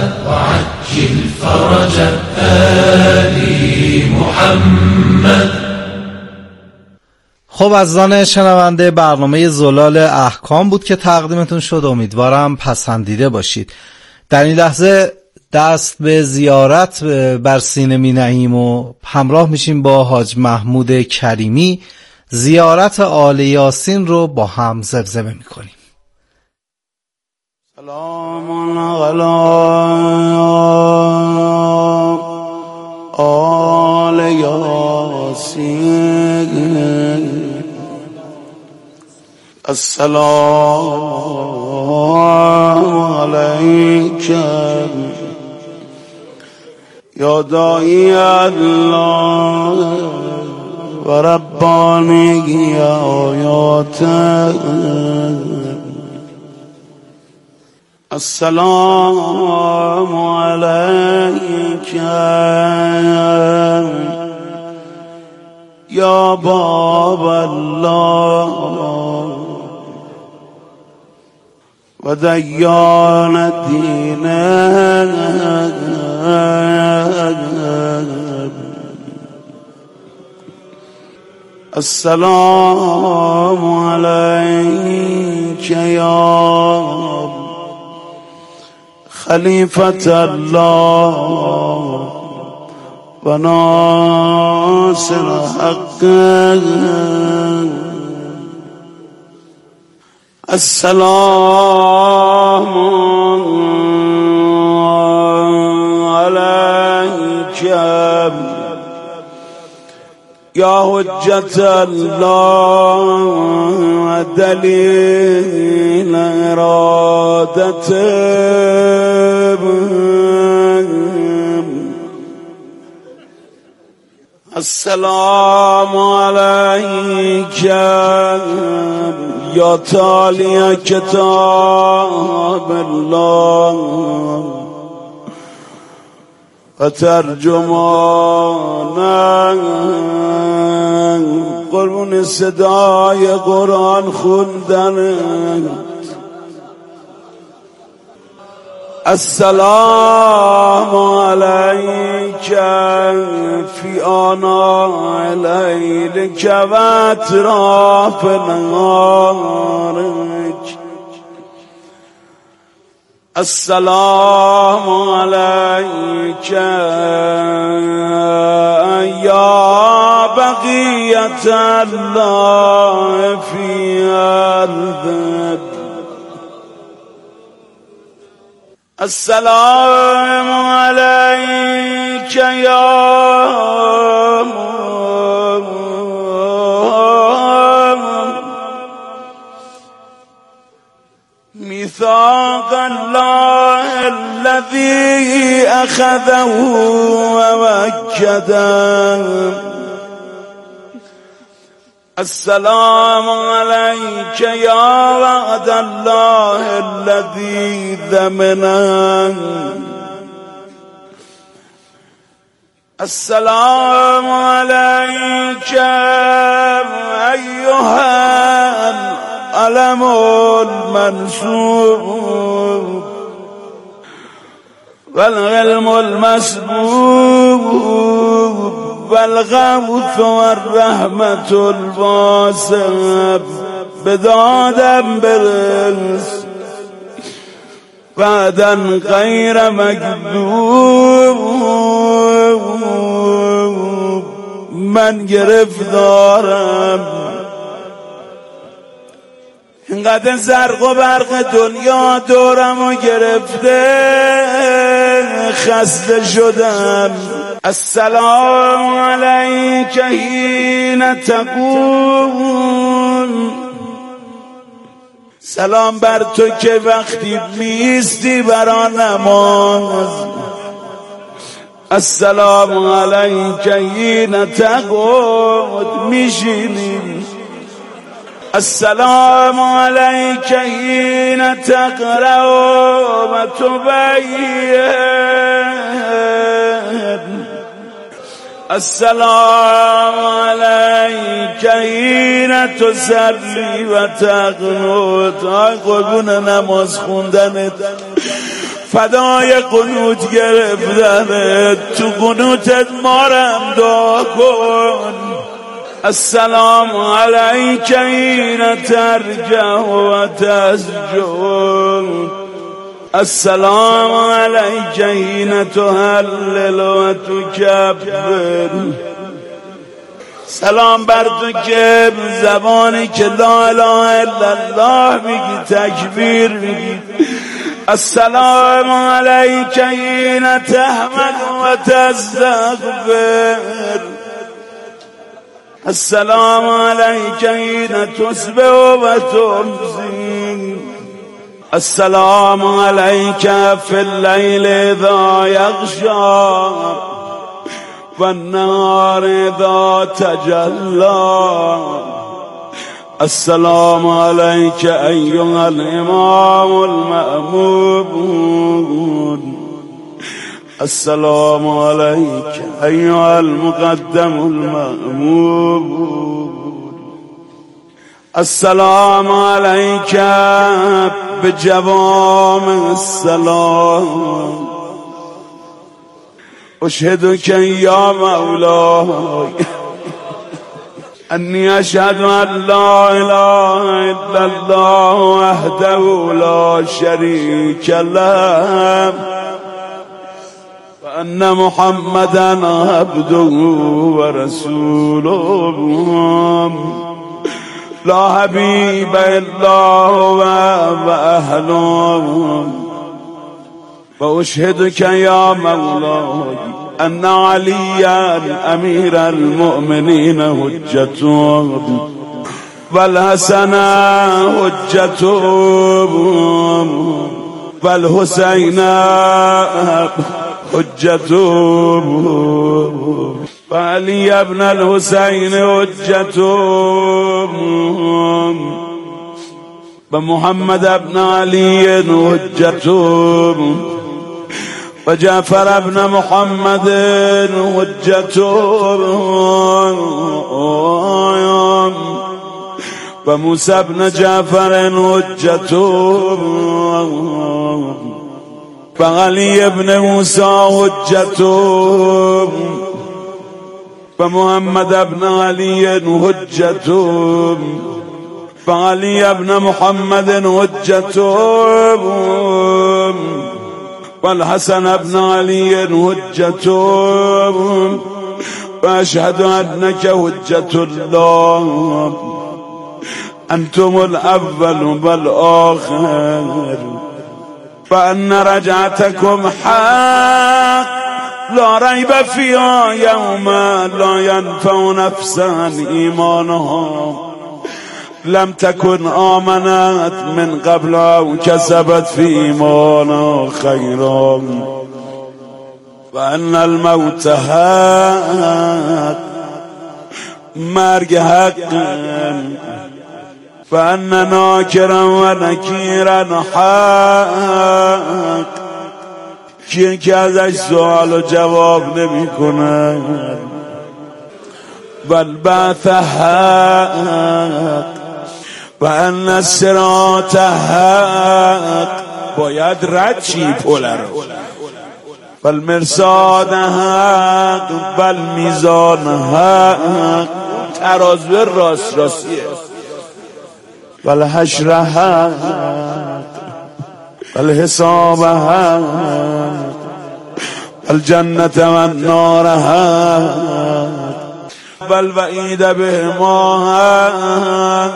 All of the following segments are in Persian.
وعجل فرج آل محمد. خب عزیزان شنونده، برنامه زلال احکام بود که تقدیمتون شد. امیدوارم پسندیده باشید. در این لحظه دست به زیارت بر سینه می نهیم و همراه میشیم با حاج محمود کریمی. زیارت آل یاسین رو با هم زمزمه میکنیم. سلام علی آل یاسین، السلام علیک یا داعی الله و ربانی آیات. السلام علیک یا باب الله و دیان الدین. السلام علیک یا خلیفة الله و ناصر حق. السلام علیک یا حجت الله و دلیل ارادته. السلام علیک یا تالی کتاب الله و ترجمان قربون صدای قرآن خوندن. السلام علیک فی آناء اللیل و اطراف نهارک. السلام علیک یا بقیت الله فی ارض. السلام علیک یا میثاق الله الذی اخذه و وکده. السلام علیک یا وعد الله الذی ضمنه. السلام علیک ایها العلم المنصوب والعلم المسبوب والغوث والرحمة الواسع. بدادم برس بعدا غیر مکذوب. من گرفتارم، اینقدر زرق و برق دنیا دورم و گرفته، خسته شدم. السلام علیک حین تقوم. سلام بر تو که وقتی میستی برا نماز. السلام علیک حین تقعد، میشینی. السلام علیک حین تقرأ و تبین. السلام علیک حین تصلی و تقنط. قربون نماز خوندنت فدای قنوت گرفتنت، تو قنوتت مارم دعا کن. السلام علیک حین ترجع و تسجد، السلام علیک حین تهلل و تکبر. سلام بر تو که زبانی که لا اله الا الله میگی تکبیر میگی. السلام علیک حین تحمد و تستغفر، السلام علیک حین تصبح و تمسی، السلام علیک فی اللیل اذا یغشی و النهار اذا تجلی، السلام علیک ایها الامام المأمون، السلام علیک ایها المقدم المأمون، السلام علیک بجوامع السلام، اشهدک یا مولاي انی اشهد ان لا اله الا الله وحده لا شریک له وان محمدا عبده ورسوله لا حبیب الا هو واهله واشهدك يا مولاي ان عليا امير المؤمنين حجته والحسن حجته والحسين حجته وعلي ابن الحسين حجته ومحمد ابن علي حجته وجعفر ابن محمد حجته وموسى ابن جعفر حجته وعلي ابن موسى حجته ومحمد ابن علي حجته وعلي ابن محمد حجته والحسن ابن علي حجته واشهد انك حجة الله انتم الاول والآخر وان رجعتكم حق لا ريب فيها يوم لا ينفع نفسا ایمانها لم تكن آمنت من قبل او كسبت في ایمانها خيرا وان الموت حق مرگ حق وان ناکرا و نکیرا حق کیه که ازش سوال و جواب نمی کنه والبعث حق و ان الصراط حق باید رد چی پله رو والمرصاد حق والمیزان حق ترازو راست راستیه والحشر حق والحساب حق والجنة والنار حق والوعید بهما حق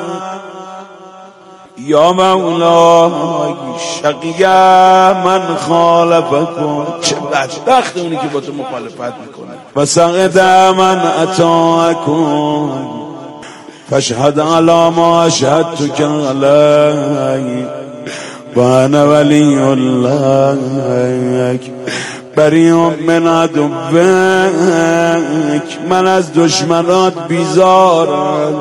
یا مولا شقی من خالفکم چه بدبخت اونی که با تو مخالفت میکنه و سقط من اطاعکم فاشهد علی ما اشهدتک علی و انا ولی الله بریء من عدوک من از دشمنات بیزارم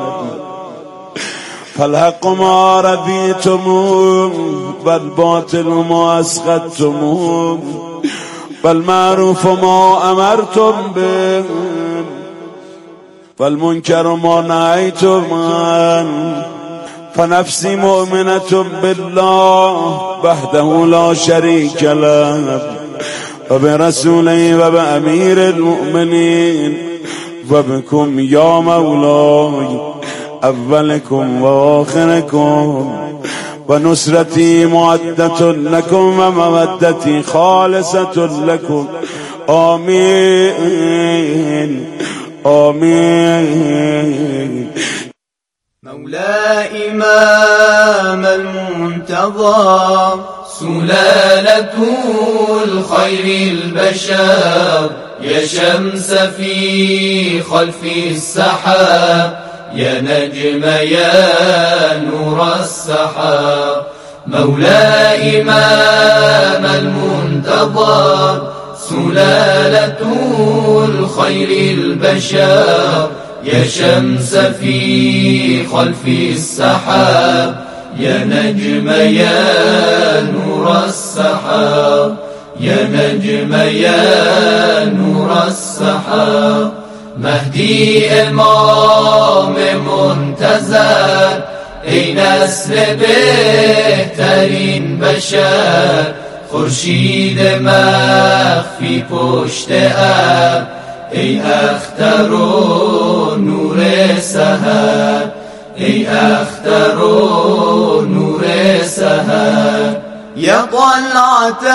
فالحق ما رضیتم والباطل ما اسخطتم والمعروف ما امرتم به والمنکر ما نهیتم عنه فنفسی مؤمنة بالله وحده لا شریک له و برسوله و بامیر المؤمنین و بكم یا مولای اولکم و آخرکم و نصرتی معدة لكم و مودتی خالصة لكم آمین آمین. مولا إمام المنتظر سلالة الخير البشر يا شمس في خلف السحاب يا نجم يا نور السحاب. مولا إمام المنتظر سلالة الخير البشر يا شمس في خلف السحاب يا نجم يا نور السحاب يا نجم يا نور السحاب. مهدی امام منتظر ای نسل بهترین بشر خورشید مخفی پشت ابر ای اختر و نور سحر ای اختر و نور سحر. يا طلعة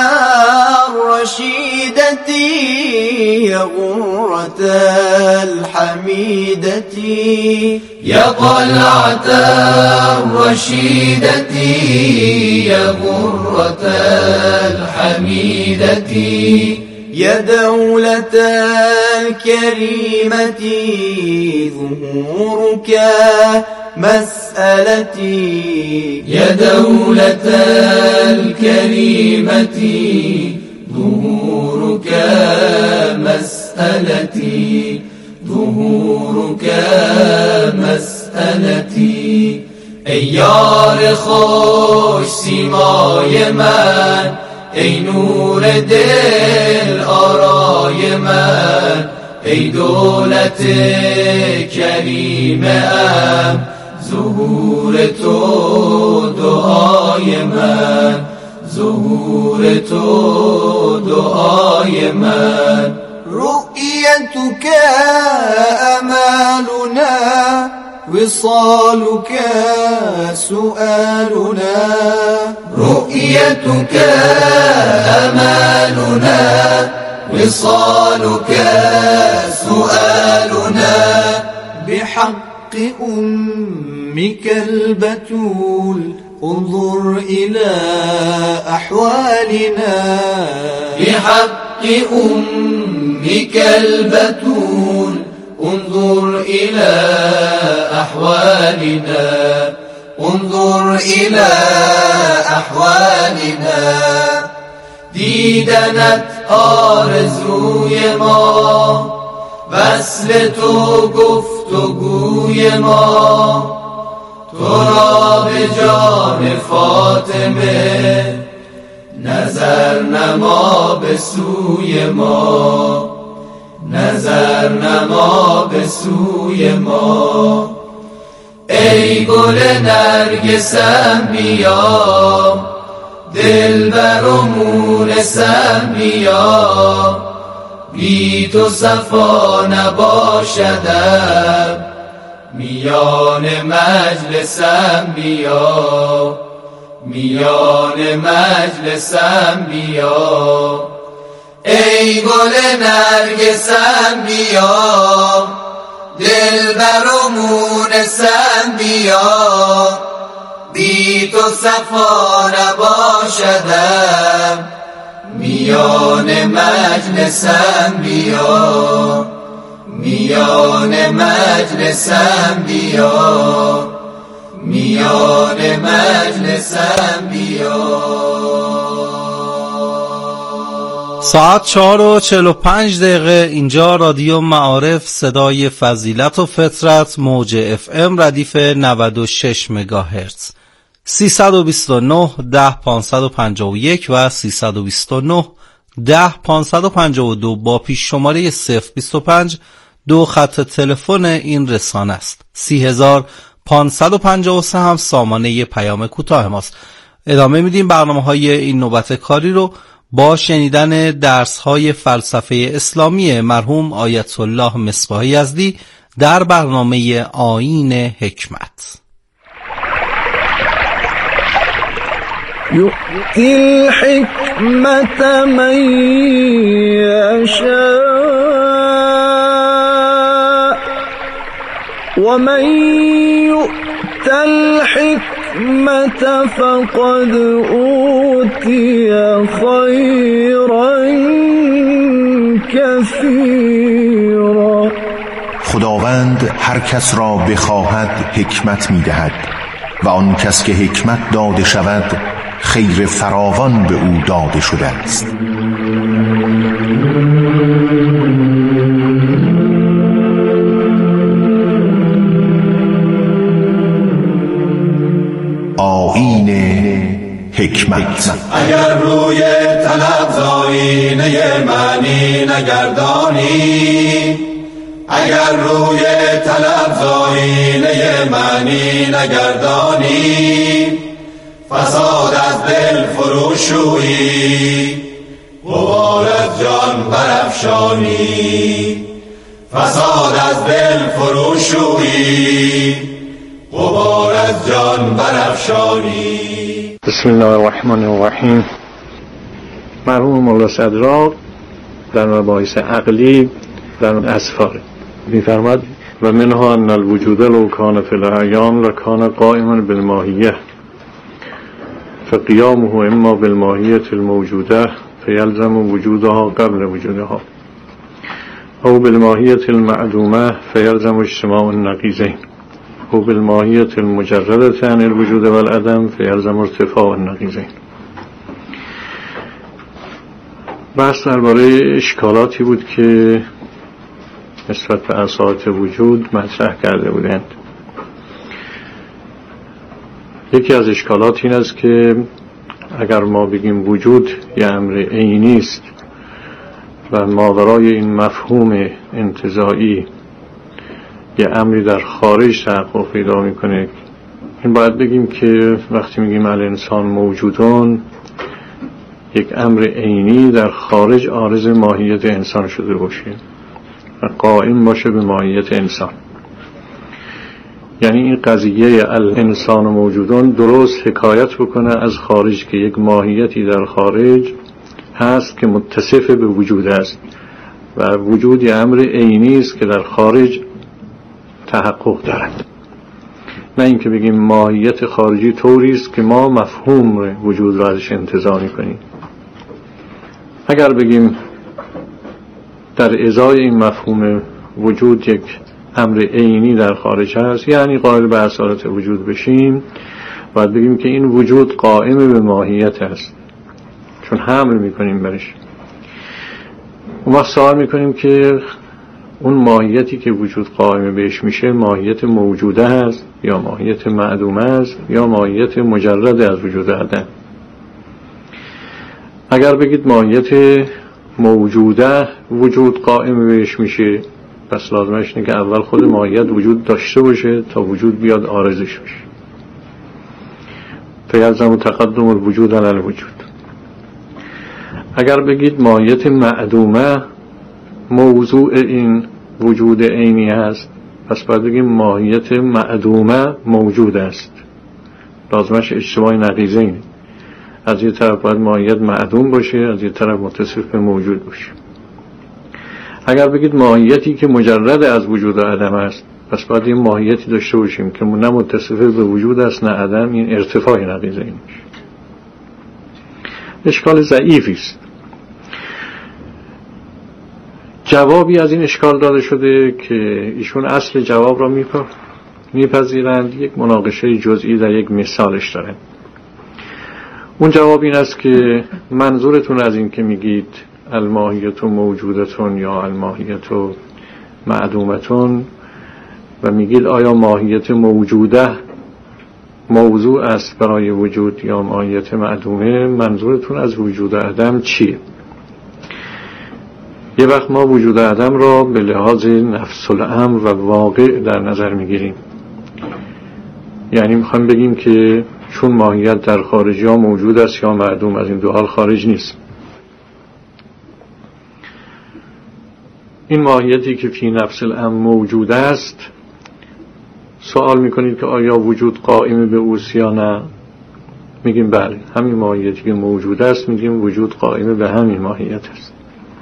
الرشيدة يا غرة الحميدة يا طلعة الرشيدة يا غرة الحميدة يا دولة الكريمة ظهورك مسألتي يا دولة الكريمة ظهورك مسألتي ظهورك مسألتي. ای یار خوش سیمای من ای نور دل آرای من ای دولت کریم ام ظهور تو دعای من ظهور تو دعای من. رؤيتك أمالنا وصالك سؤالنا رؤيتك أمالنا وصالك سؤالنا بحق أمك البتول انظر إلى أحوالنا بحق أمك البتول انظر إلى أحوالنا انظر إلى أحوالنا. دیدنت آرزوی ما وصل تو گفتگوی ما تو را به جان فاطمه نظر نما به سوی ما نظر نما به سوی ما. ای گل نرگسم بیا دلبر و مونسم بیا بی تو صفا نباشدم میان مجلسم بیا میان مجلسم بیا. ای گل نرگسم بیا دلبر و مونسم بیا بی تو صفا نباشدم میان مجلسم بیا میان مجلسم بیا میان مجلسم بیا. ساعت 4:45 اینجا رادیو معارف صدای فضیلت و فطرت موج FM ردیف 96 مگاهرتز 329 10 551 و 329 10 552 با پیش شماره 025 دو خط تلفن این رسانه است. 553 هم سامانه پیام کوتاه ماست. ادامه میدیم برنامه‌های این نوبت کاری رو با شنیدن درس‌های فلسفه اسلامی مرحوم آیت الله مصباح یزدی در برنامه آیین حکمت. یؤتی الحکمت من یشاء و من یؤت الحکمت فقد اوتی خیرا کثیرا. خداوند هر کس را بخواهد حکمت می‌دهد و آن کس که حکمت داده شود خیر فراوان به او داده شده است. آیین حکمت. اگر روی طلب زاینه معنی نگردانی، اگر روی طلب زاینه معنی نگردانی، فساد از دل فروشویی، غبار از جان برافشانی. فساد از دل فروشویی، غبار از جان برافشانی. بسم الله الرحمن الرحیم. مرحوم مولا صدراق در مباحث عقلی در اسفار می‌فرماد و منها ان الوجود لو کان فی الاعیان لکان قائما بالماهیه فقیامه اما بالماهیه الموجوده فیلزم وجودها قبل وجودها او بالماهیه المعدومه فیلزم اجتماع النقیضین او بالماهیه المجرده عن الوجود والعدم فیلزم ارتفاع النقیضین. بحث درباره اشکالاتی بود که نسبت به اساس وجود مطرح کرده بودند. یکی از اشکالات این است که اگر ما بگیم وجود یه امر عینی است و ماورای این مفهوم انتزاعی یه امری در خارج تحقق پیدا میکنه، این باید بگیم که وقتی میگیم الانسان موجودون، یک امر عینی در خارج عارض ماهیت انسان شده باشه و قائم باشه به ماهیت انسان. یعنی این قضیه الانسان موجودون درست حکایت بکنه از خارج که یک ماهیتی در خارج هست که متصف به وجود است و وجود یه امر عینی است که در خارج تحقق دارد، نه اینکه بگیم ماهیت خارجی طوری است که ما مفهوم وجود را ازش انتزاع می‌کنیم. اگر بگیم در ازای این مفهوم وجود یک امر عینی در خارج هست، یعنی قائل به اصالت وجود بشیم، باید بگیم که این وجود قائم به ماهیت است، چون حمل میکنیم برش. اون وقت سوال میکنیم که اون ماهیتی که وجود قائم بهش میشه ماهیت موجوده هست یا ماهیت معدومه است یا ماهیت مجرد از وجود عدم. اگر بگید ماهیت موجوده وجود قائم بهش میشه، پس لازمش اینه که اول خود ماهیت وجود داشته باشه تا وجود بیاد عارضش بشه. فیلزم تقدم الوجود علی الوجود. اگر بگید ماهیت معدومه موضوع این وجود عینی هست، پس باید بگیم ماهیت معدومه موجود است. لازمش اجتماع نقیضینه. از یه طرف باید ماهیت معدوم باشه، از یه طرف متصف به موجود باشه. اگر بگید ماهیتی که مجرد از وجود و عدم است، پس باید یه ماهیتی داشته باشیم که نه متصف به وجود است نه عدم. این ارتفاع نقیضین میشه. اشکال ضعیفی است. جوابی از این اشکال داده شده که ایشون اصل جواب را میپذیرند، یک مناقشه جزئی در یک مثالش دارند. اون جواب این است که منظورتون از این که میگید الماهیت موجودتون یا الماهیت معدومتون و میگید آیا ماهیت موجوده موضوع است برای وجود یا ماهیت معدومه، منظورتون از وجود عدم چیه؟ یه وقت ما وجود عدم را به لحاظ نفس الامر و واقع در نظر میگیریم یعنی میخوایم بگیم که چون ماهیت در خارجی ها موجود است یا معدوم، از این دو حال خارج نیست. این ماهیتی که فی نفس الامر موجود است، سوال میکنید که آیا وجود قائم به اوست یا نه؟ میگیم بله، همین ماهیتی که موجود است میگیم وجود قائم به همین ماهیت است.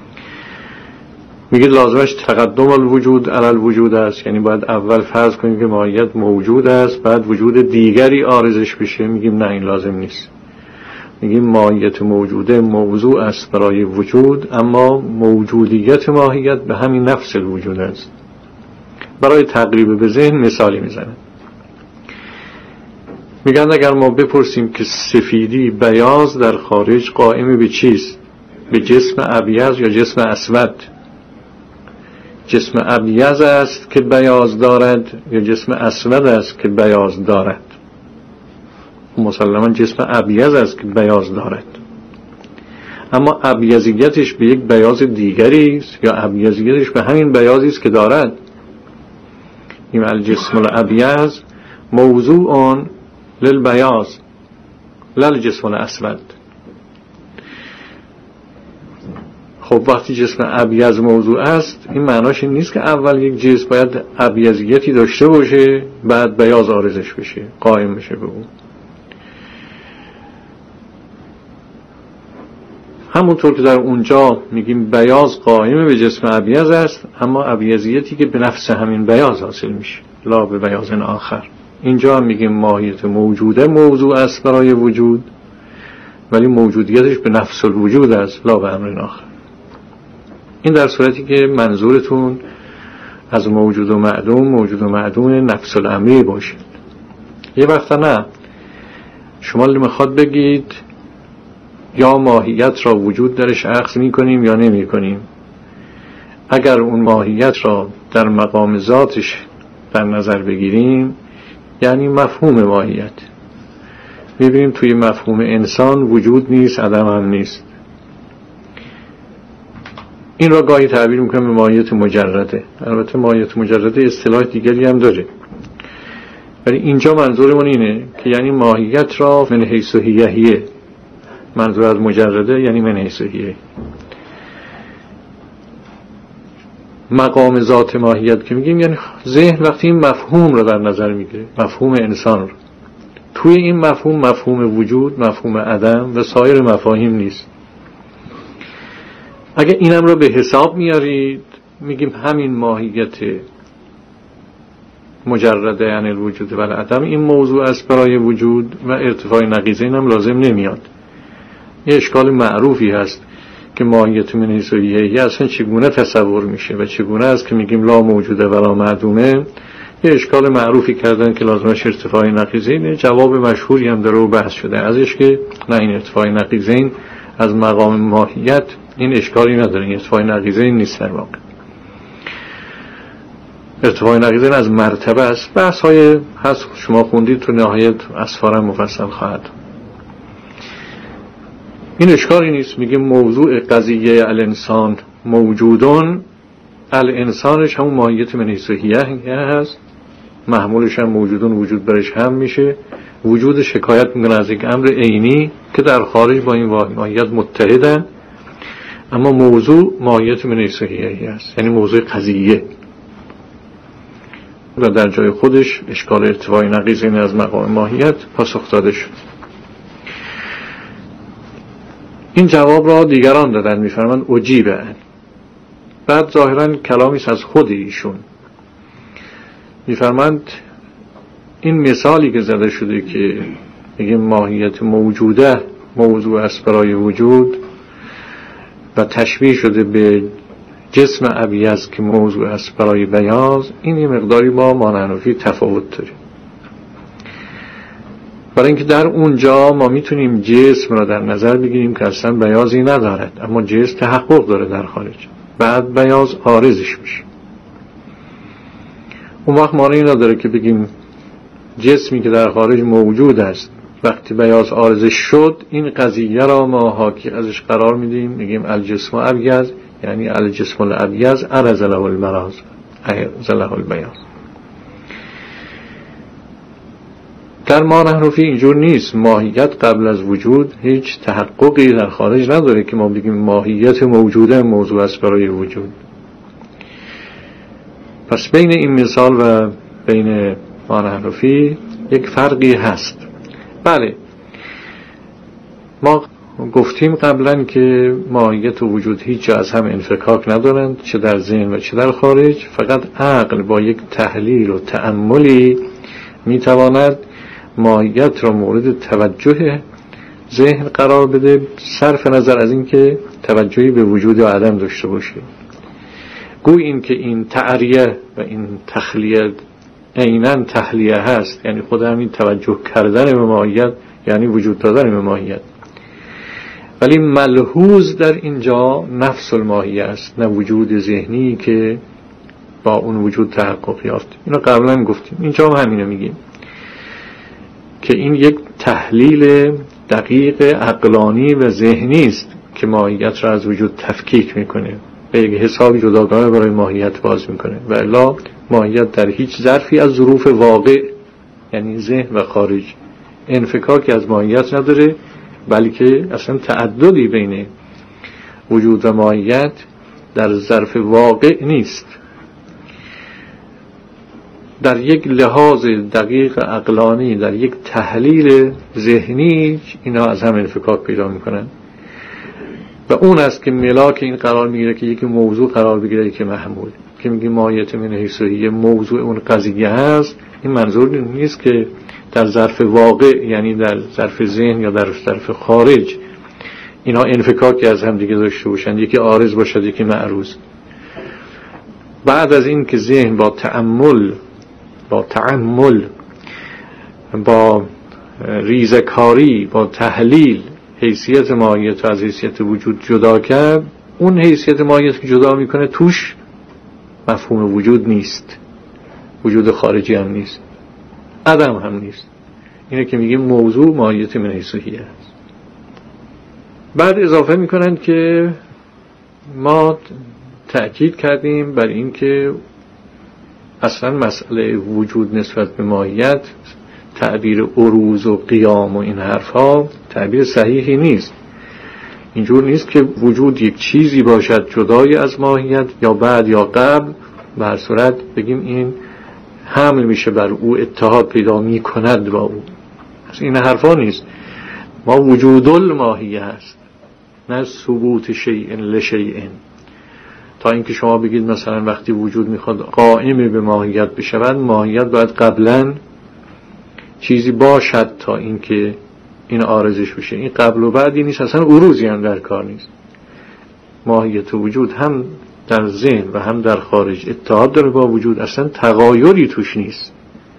میگید لازمش تقدم الوجود علی الوجود است، یعنی باید اول فرض کنیم که ماهیت موجود است بعد وجود دیگری عارضش بشه. میگیم نه، این لازم نیست. میگیم ماهیت موجوده موضوع است برای وجود، اما موجودیت ماهیت به همین نفس الوجود است. برای تقریب به ذهن مثالی میزنه. میگن اگر ما بپرسیم که سفیدی بیاض در خارج قائم به چیست؟ به جسم ابیض یا جسم اسود؟ جسم ابیض است که بیاض دارد یا جسم اسود است که بیاض دارد؟ مسلما جسم ابیض است که بیاض دارد، اما ابیضیتش به یک بیاض دیگری است یا ابیضیتش به همین بیاضی است که دارد؟ این الجسم الابیض موضوع للبیاض لا الجسم الاسود. خب وقتی جسم ابیض موضوع است، این معناش این نیست که اول یک جسم باید ابیضیتی داشته باشه بعد بیاض عارضش بشه، قائم بشه به اون. همونطور که در اونجا میگیم بیاض قائم به جسم ابیض است، اما ابیضیتی که به نفس همین بیاض حاصل میشه، لا به بیاض آخر. اینجا هم میگیم ماهیت موجوده موضوع است برای وجود، ولی موجودیتش به نفس الوجود است، لا به امر آخر. این در صورتی که منظورتون از موجود و معدوم نفس الامری باشید. یه وقتا نه، شما میخواد بگید یا ماهیت را وجود درش اخذ میکنیم یا نمی کنیم. اگر اون ماهیت را در مقام ذاتش در نظر بگیریم، یعنی مفهوم ماهیت، میبینیم توی مفهوم انسان وجود نیست، عدم هم نیست. این را گاهی تعبیر میکنم به ماهیت مجرده. البته ماهیت مجرده اصطلاح دیگری هم داره، ولی اینجا منظورمون اینه که یعنی ماهیت را من حیث هیه، منظور از مجرده یعنی من حیث هیه. مقام ذات ماهیت که میگیم یعنی ذهن وقتی این مفهوم رو در نظر میگیره، مفهوم انسان رو، توی این مفهوم وجود، مفهوم عدم و سایر مفاهیم نیست. اگه اینم رو به حساب میارید، میگیم همین ماهیت مجرده یعنی الوجود و العدم این موضوع است برای وجود و ارتفاع نقیضین هم لازم نمیاد. یه اشکال معروفی هست که ماهیت من حیث هیه اصلا چگونه تصور میشه و چگونه است که میگیم لا موجوده ولا معدومه. یه اشکال معروفی کردن که لازمش ارتفاع نقیضینه. جواب مشهوری هم داره و بحث شده ازش که نه، این ارتفاع نقیضین از مقام ماهیت این اشکالی نداره، این ارتفاع نقیضین نیست. در واقع ارتفاع نقیضین از مرتبه است. بحث های هست، شما خوندید تو نهایت اسفار مفصل خواهد. این اشکالی نیست. میگیم موضوع قضیه الانسان موجودون، الانسانش همون ماهیت من حیث هیه هست، محمولش هم موجودون، وجود برش هم میشه. وجود شکایت میکنه از یک امر عینی که در خارج با این ماهیت متحدن، اما موضوع ماهیت من حیث هیه هست، یعنی موضوع قضیه و در جای خودش اشکال ارتفاع نقیضین از مقام ماهیت پاسخ داده شد. این جواب را دیگران دادن، میفرمند عجیبه. بعد ظاهرا کلامی از خود ایشون میفرمند این مثالی که زده شده که میگه ماهیت موجوده موضوع است برای وجود و تشبیه شده به جسم ابیض که موضوع است برای بیاض، این یه مقداری با مانحنفی تفاوت داره. برای اینکه در اونجا ما میتونیم جسم را در نظر بگیریم که اصلا بیاضی ندارد، اما جسم تحقق داره در خارج، بعد بیاض عارضش میشه. اون وقت معنی نداره که بگیم جسمی که در خارج موجود است وقتی بیاض عارضش شد این قضیه را ما حاکی ازش قرار میدیم، میگیم الجسم ابیض، یعنی الجسم الابیض عرض له المراض عرض له البیاض. در مانحرفی اینجور نیست. ماهیت قبل از وجود هیچ تحققی در خارج نداره که ما بگیم ماهیت موجوده موضوع است برای وجود. پس بین این مثال و بین مانحرفی یک فرقی هست. بله، ما گفتیم قبلا که ماهیت و وجود هیچ جا از هم انفکاک ندارند، چه در ذهن و چه در خارج. فقط عقل با یک تحلیل و تأملی میتواند ماهیت را مورد توجه ذهن قرار بده، صرف نظر از این که توجهی به وجود و عدم داشته باشه. گوی این که این تعریه و این تخلیه عیناً تحلیه هست، یعنی خود همین توجه کردن به ماهیت یعنی وجود دادن به ماهیت. ولی ملحوظ در اینجا نفس الماهیه است، نه وجود ذهنی که با اون وجود تحقق یافت. اینو قبلا گفتیم، اینجا هم همینو میگیم که این یک تحلیل دقیق عقلانی و ذهنی است که ماهیت را از وجود تفکیک میکنه، به یک حساب جداگانه برای ماهیت باز میکنه. و الا ماهیت در هیچ ظرفی از ظروف واقع یعنی ذهن و خارج انفکاکی از ماهیت نداره، بلکه اصلا تعددی بین وجود و ماهیت در ظرف واقع نیست. در یک لحاظ دقیق عقلانی، در یک تحلیل ذهنی اینا از هم انفکاک پیدا میکنن و اون است که ملاک این قرار میگیره که یکی موضوع قرار بگیره که محمول، که میگه ماهیت من حیث هی موضوع اون قضیه هست. این منظور نیست که در ظرف واقع یعنی در ظرف ذهن یا در ظرف خارج اینا انفکاکی از هم دیگه داشته باشند، یکی عارض باشد یکی معروض. بعد از این که ذهن با تأمل با ریزکاری با تحلیل حیثیت ماهیت از حیثیت وجود جدا کرد، اون حیثیت ماهیت که جدا میکنه توش مفهوم وجود نیست، وجود خارجی هم نیست، عدم هم نیست. اینه که میگیم موضوع ماهیت من حیث هی است. بعد اضافه میکنن که ما تأکید کردیم بر این که اصلا مسئله وجود نسبت به ماهیت، تعبیر عروض و قیام و این حرفها تعبیر صحیحی نیست. اینجور نیست که وجود یک چیزی باشد جدای از ماهیت یا بعد یا قبل، به هر صورت بگیم این حمل میشه بر او، اتحاد پیدا میکند با او. این حرفا نیست. ما وجود الماهیه هست، نه ثبوت شیء لشیء. تا اینکه شما بگید مثلا وقتی وجود میخواد قائم به ماهیت بشود، ماهیت باید قبلا چیزی باشد تا اینکه این عارضش بشه. این قبل و بعدی نیست، اصلا عروضی هم در کار نیست. ماهیت وجود هم در ذهن و هم در خارج اتحاد داره با وجود، اصلا تغایری توش نیست.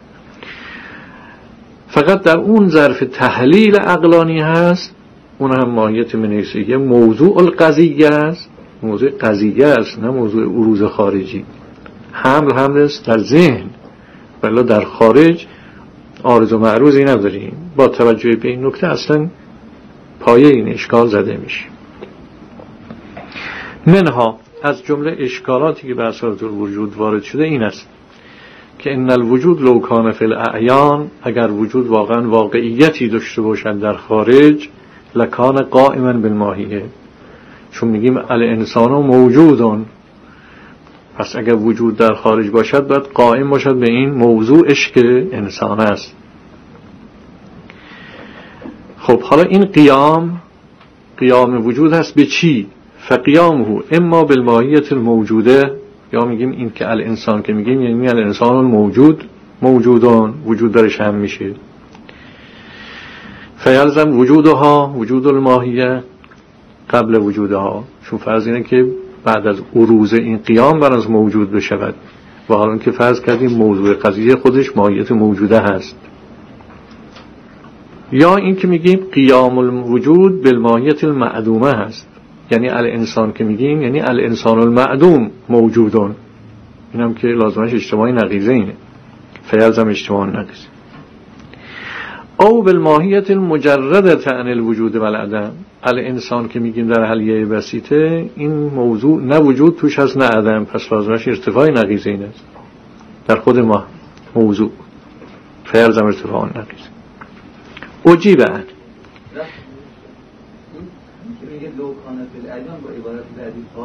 فقط در اون ظرف تحلیل عقلانی هست، اون هم ماهیت من حیث هی موضوع القضیه است، موضوع قضیه است، نه موضوع عروض خارجی. حمل است در ذهن، ولی در خارج عارض و معروضی نداریم. با توجه به این نکته اصلا پایه این اشکال زده میشه. منها از جمله اشکالاتی که به اساس الوجود وارد شده این است که ان الوجود لو کان فی الاعیان، اگر وجود واقعا واقعیتی داشته باشد در خارج، لکان قائما بالماهیه. چون میگیم الانسان موجودون، پس اگر وجود در خارج باشد باید قائم باشد به این موضوعش که انسان است. خب حالا این قیام وجود هست به چی؟ فقیامه اما بالماهیت الموجوده، یا میگیم این که الانسان که میگیم یعنی الانسان موجودون، وجود درش هم میشه. فیلزم وجودها وجود الماهیه قبل وجودها، چون فرض اینه که بعد از عروض این قیام بر از موجود بشود، و حالا که فرض کردیم موضوع قضیه خودش ماهیت موجوده هست. یا این که میگیم قیام الوجود بالماهیت المعدومه هست، یعنی الانسان که میگیم یعنی الانسان المعدوم موجودون، اینم که لازمش اجتماعی نقیضه اینه، فیلزم اجتماع نقیضه. او بالماهیت المجردة عن الوجود والعدم، الانسان که میگیم در حلیه بسیطه این موضوع نه وجود توش هست نه عدم، پس لازمش ارتفاع نقیضه این است در خود ما موضوع، فیلزم ارتفاع نقیضه. اجیب عنه. میگه لو کان فی الایام با عبارت بعدی